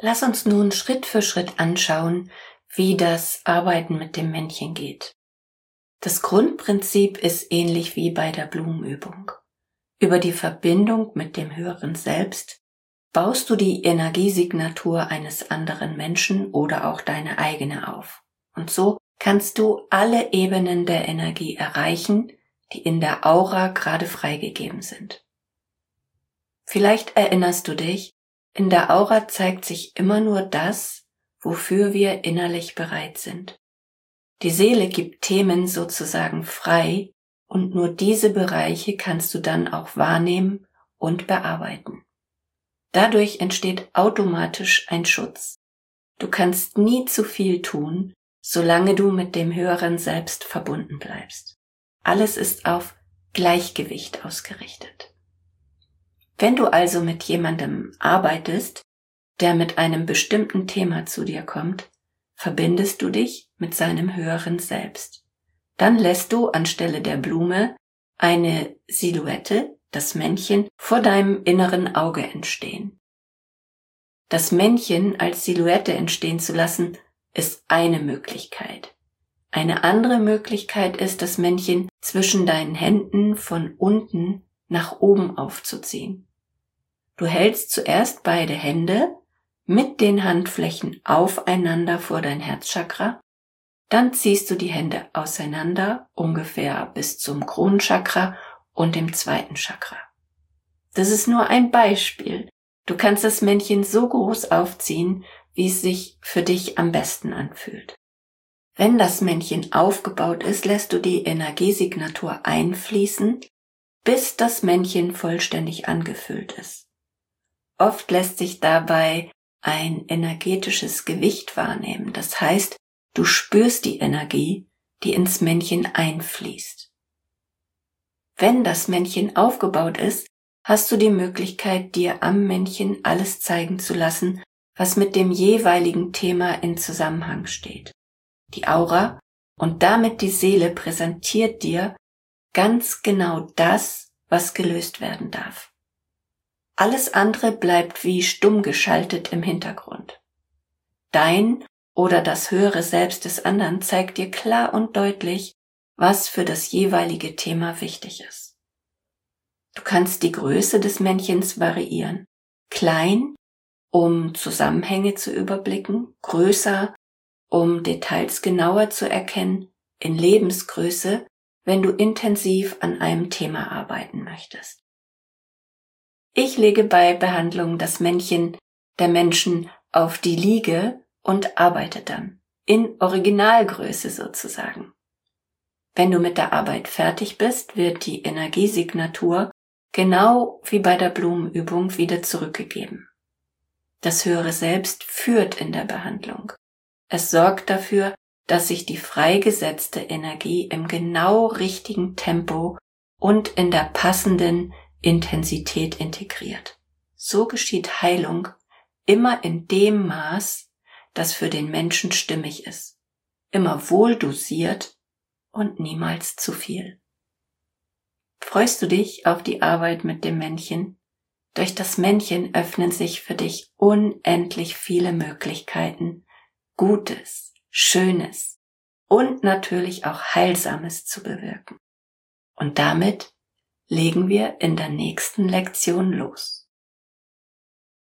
Lass uns nun Schritt für Schritt anschauen, wie das Arbeiten mit dem Männchen geht. Das Grundprinzip ist ähnlich wie bei der Blumenübung. Über die Verbindung mit dem höheren Selbst baust du die Energiesignatur eines anderen Menschen oder auch deine eigene auf. Und so kannst du alle Ebenen der Energie erreichen, die in der Aura gerade freigegeben sind. Vielleicht erinnerst du dich, in der Aura zeigt sich immer nur das, wofür wir innerlich bereit sind. Die Seele gibt Themen sozusagen frei und nur diese Bereiche kannst du dann auch wahrnehmen und bearbeiten. Dadurch entsteht automatisch ein Schutz. Du kannst nie zu viel tun, solange du mit dem höheren Selbst verbunden bleibst. Alles ist auf Gleichgewicht ausgerichtet. Wenn du also mit jemandem arbeitest, der mit einem bestimmten Thema zu dir kommt, verbindest du dich mit seinem höheren Selbst. Dann lässt du anstelle der Blume eine Silhouette, das Männchen, vor deinem inneren Auge entstehen. Das Männchen als Silhouette entstehen zu lassen, ist eine Möglichkeit. Eine andere Möglichkeit ist, das Männchen zwischen deinen Händen von unten nach oben aufzuziehen. Du hältst zuerst beide Hände mit den Handflächen aufeinander vor dein Herzchakra, dann ziehst du die Hände auseinander, ungefähr bis zum Kronenchakra und dem zweiten Chakra. Das ist nur ein Beispiel. Du kannst das Männchen so groß aufziehen, wie es sich für dich am besten anfühlt. Wenn das Männchen aufgebaut ist, lässt du die Energiesignatur einfließen, bis das Männchen vollständig angefüllt ist. Oft lässt sich dabei ein energetisches Gewicht wahrnehmen. Das heißt, du spürst die Energie, die ins Männchen einfließt. Wenn das Männchen aufgebaut ist, hast du die Möglichkeit, dir am Männchen alles zeigen zu lassen, was mit dem jeweiligen Thema in Zusammenhang steht. Die Aura und damit die Seele präsentiert dir ganz genau das, was gelöst werden darf. Alles andere bleibt wie stumm geschaltet im Hintergrund. Dein oder das höhere Selbst des anderen zeigt dir klar und deutlich, was für das jeweilige Thema wichtig ist. Du kannst die Größe des Männchens variieren. Klein, um Zusammenhänge zu überblicken, größer, um Details genauer zu erkennen, in Lebensgröße, wenn du intensiv an einem Thema arbeiten möchtest. Ich lege bei Behandlung das Männchen der Menschen auf die Liege und arbeite dann, in Originalgröße sozusagen. Wenn du mit der Arbeit fertig bist, wird die Energiesignatur genau wie bei der Blumenübung wieder zurückgegeben. Das höhere Selbst führt in der Behandlung. Es sorgt dafür, dass sich die freigesetzte Energie im genau richtigen Tempo und in der passenden Intensität integriert. So geschieht Heilung immer in dem Maß, das für den Menschen stimmig ist, immer wohl dosiert und niemals zu viel. Freust du dich auf die Arbeit mit dem Männchen? Durch das Männchen öffnen sich für dich unendlich viele Möglichkeiten, Gutes, Schönes und natürlich auch Heilsames zu bewirken. Und damit legen wir in der nächsten Lektion los.